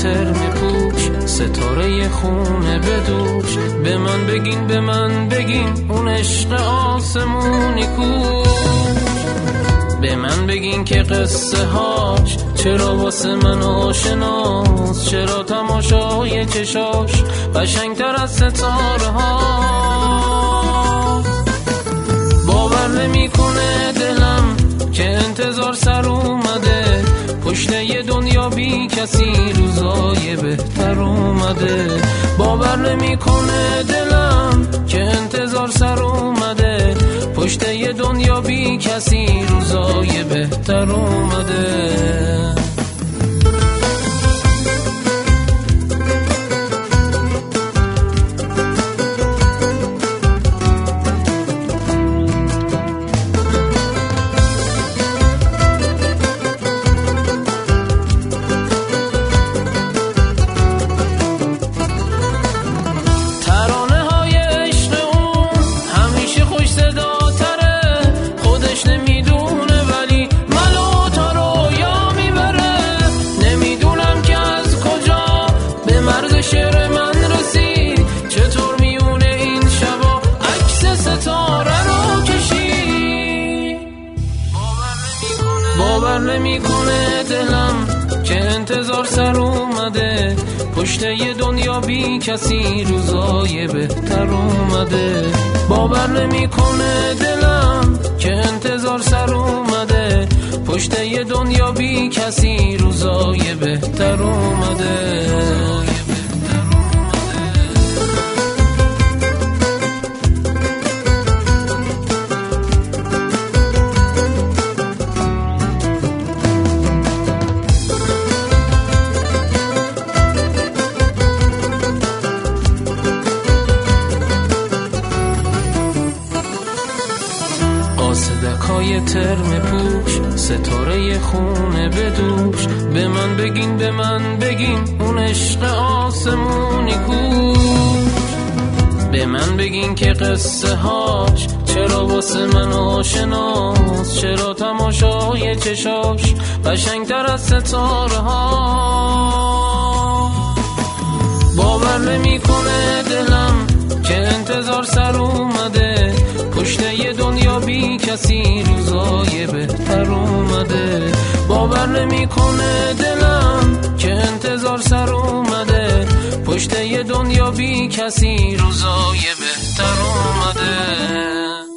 ترم پوش، ستاره خونه بدوش. به من بگین به من بگین اون عشق آسمونی کوش. به من بگین که قصه هاش چرا واسه من آشناست، چرا تماشای چشاش قشنگتر از ستاره ها. باور نمیکنه دلم که انتظار سر اومده، پشت یه دنیا بی کسی روزای بهتر اومده. باور نمیکنه دلم که انتظار سر اومده، پشت یه دنیا بی کسی روزای بهتر اومده. شعر من رسید چطور میونه این شبا عکس ستاره رو کشید. باور نمیکنه دلم که انتظار سر اومده، پشت یه دنیا بی کسی روزای بهتر اومده. باور نمیکنه دلم که انتظار سر اومده، پشت یه دنیا بی کسی روزای بهتر اومده. قاصدکای ترم پوش، ستاره خونه بدوش. به من بگین به من بگین اون عشق آسمونی کوش. به من بگین که قصه هاش چرا واسه من آشناست، چرا تماشای چشاش قشنگتر از ستاره ها. باور نمیکنه دلم که انتظار سر اومده، پشت یه دنیا بی کسی روزای بهتر اومده. باور نمیکنه دلم که انتظار سر اومده، پشت یه دنیا بی کسی روزای بهتر اومده.